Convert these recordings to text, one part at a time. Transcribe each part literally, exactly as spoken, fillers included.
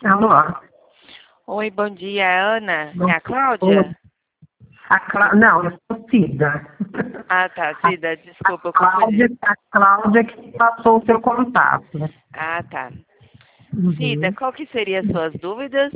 Alô? Oi, bom dia, Ana. É a Oi. Cláudia? A Clá... Não, eu sou Cida. Ah, tá, Cida, A desculpa, eu Cláudia, confundi. a Cláudia que passou o seu contato. Ah, tá. Cida, Uhum. qual que seriam as suas dúvidas?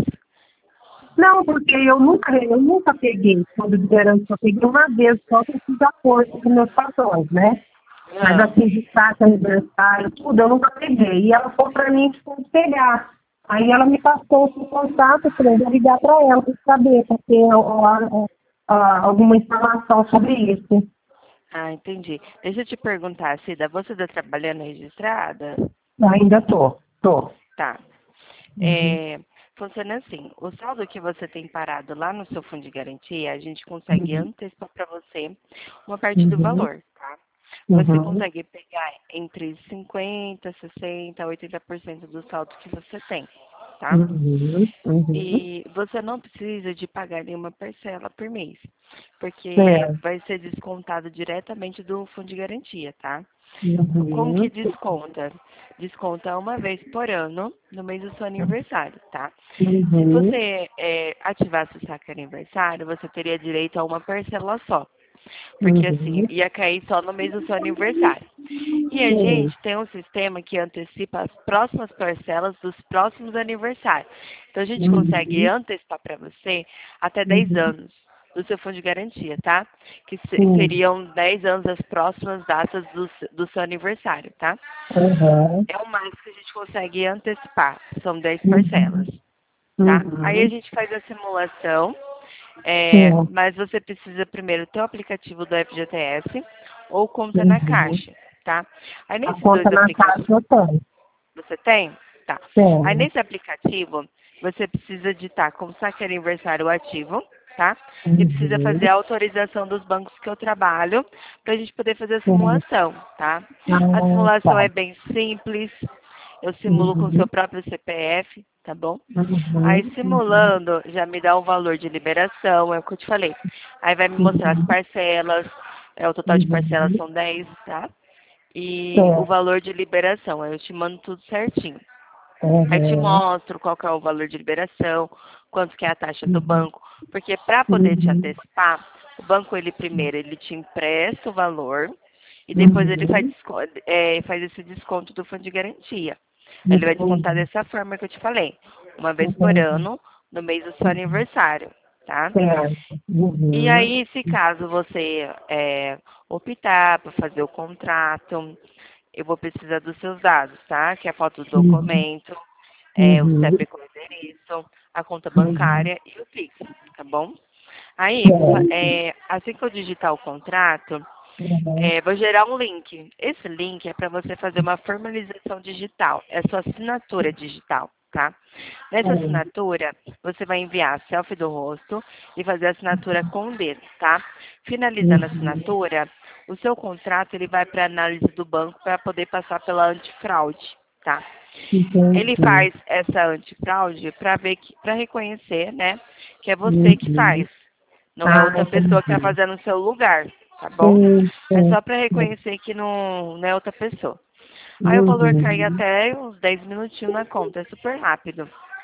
Não, porque eu nunca, eu nunca peguei fundo de garantia. Eu peguei uma vez só que eu fiz acordo com meus patrões, né? Mas Ah, assim, de taxa, aniversário, tudo, eu nunca peguei. E ela falou pra mim que tinha que pegar. Aí ela me passou o seu contato, eu falei, vou ligar pra ela pra saber, pra ter ó, ó, ó, alguma informação sobre isso. ah, entendi. Deixa eu te perguntar, Cida, você está trabalhando registrada? Ainda tô, tô. Tá. Uhum. É, funciona assim, o saldo que você tem parado lá no seu fundo de garantia, a gente consegue Uhum. antecipar para você uma parte do Uhum. valor, tá? Você Uhum. consegue pegar entre cinquenta, sessenta, oitenta por cento do saldo que você tem, tá? Uhum. Uhum. E você não precisa de pagar nenhuma parcela por mês, porque É. vai ser descontado diretamente do fundo de garantia, tá? Como que Uhum. desconta? Desconta uma vez por ano, no mês do seu aniversário, tá? Se Uhum. você é, ativasse o saque aniversário, você teria direito a uma parcela só. Porque assim, Uhum. ia cair só no mês do seu aniversário. E a Sim. gente tem um sistema que antecipa as próximas parcelas dos próximos aniversários. Então a gente consegue Uhum. antecipar para você até dez Uhum. anos do seu fundo de garantia, tá? Que se- Sim. seriam dez anos as próximas datas do, se- do seu aniversário, tá? Uhum. É o mais que a gente consegue antecipar, são dez parcelas, Uhum. tá? Aí a Uhum. gente faz a simulação, é, Sim. mas você precisa primeiro ter o aplicativo do F G T S ou conta na Uhum. Caixa, tá? Aí A nesses conta dois na caixa aplicativos, eu tenho. você tem? Tá. Aí Tenho. nesse aplicativo, você precisa digitar como saque aniversário ativo, tá? E precisa Uhum. fazer a autorização dos bancos que eu trabalho para a gente poder fazer a Sim. simulação, tá? A Ah, simulação tá. é bem simples, eu simulo com o seu Uhum. próprio C P F, tá bom? Aí Uhum. Uhum. simulando já me dá o valor de liberação, é o que eu te falei. Aí vai me mostrar as Uhum. parcelas, é, o total de parcelas Uhum. são dez, tá? E o Certo. valor de liberação, aí eu te mando tudo certinho. Aí te Uhum. mostro qual que é o valor de liberação, quanto que é a taxa do Uhum. banco, porque para poder te Uhum. antecipar, o banco ele primeiro ele te empresta o valor e depois ele faz, Uhum. desco- é, faz esse desconto do fundo de garantia. Ele vai descontar Entendi. dessa forma que eu te falei, uma vez por Entendi. ano, no mês do seu Uhum. aniversário, tá? Certo. E Uhum. aí, se caso você é, optar por fazer o contrato, eu vou precisar dos seus dados, tá? Que é a foto do Uhum. documento, é, o Uhum. C E P com endereço, a conta Uhum. bancária e o Pix, tá bom? Aí, Certo. é, assim que eu digitar o contrato, Uhum. é, vou gerar um link. Esse link é para você fazer uma formalização digital, é a sua assinatura digital, tá? Nessa Sim. assinatura, você vai enviar a selfie do rosto e fazer a assinatura com o dedo, tá? Finalizando a Uhum. assinatura, o seu contrato ele vai para análise do banco para poder passar pela antifraude, tá? Ele Entendi. faz essa antifraude para ver que, para reconhecer, né, que é você que Uhum. faz, não é Ah, outra pessoa que está entendi. fazendo no seu lugar, tá bom? Sim, É sim, só para sim. reconhecer que não, não é outra pessoa. Aí o valor cai Uhum. até uns dez minutinhos na conta, é super rápido.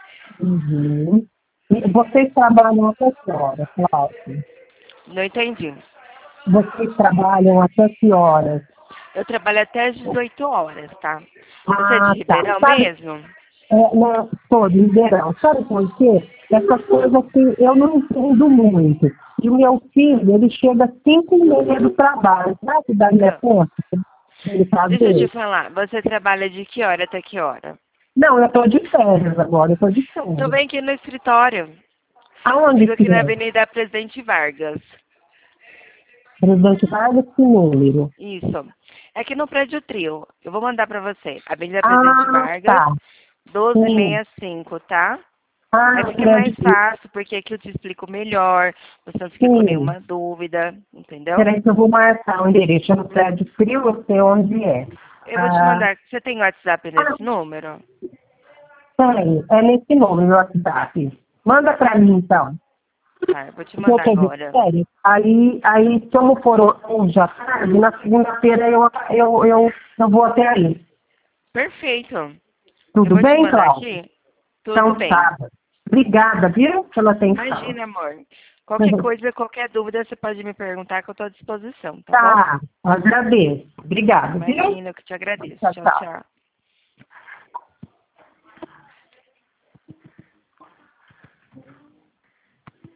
Uhum. E vocês trabalham até que horas, Cláudio? Não entendi. Vocês trabalham até que horas? Eu trabalho até às dezoito horas, tá? Você é de Ah, tá. Ribeirão Sabe, mesmo? é, não, sou de Ribeirão. Sabe por quê? Essas coisas assim, eu não entendo muito. E o meu filho, ele chega às cinco e meia do trabalho. Será que daria Não. tempo ele Deixa eu te fazer? falar, você trabalha de que hora até que hora? Não, eu estou de férias agora, eu estou de Então férias. vem aqui no escritório. Eu Aonde fico que aqui na é? Avenida Presidente Vargas. Presidente Vargas, que número? Isso. É aqui no prédio Trio. Eu vou mandar pra você. Avenida Presidente Ah, Vargas, tá. Sim. doze sessenta e cinco, tá? Aí Ah, fica mais prédio. fácil, porque aqui eu te explico melhor. Você não fica com Sim. nenhuma dúvida, entendeu? Peraí que eu vou marcar o endereço. É no prédio frio, eu sei onde é. Eu vou te Ah, mandar. Você tem WhatsApp ah, nesse número? peraí. É nesse número, no WhatsApp. Manda pra mim, então. Tá, eu vou te Porque eu mandar tô de agora. férias. Aí, aí, como for hoje à tarde, na segunda-feira eu, eu, eu, eu vou até aí. Perfeito. Eu Tudo vou te bem, mandar Cláudio? aqui. Tudo Então, bem. tá. Obrigada, viu, pela atenção. Imagina, amor. Qualquer coisa, qualquer dúvida, você pode me perguntar que eu estou à disposição, tá, Tá, bom? agradeço. Obrigada, viu? Imagina, eu que te agradeço. Tchau, Tchau, tchau. tchau.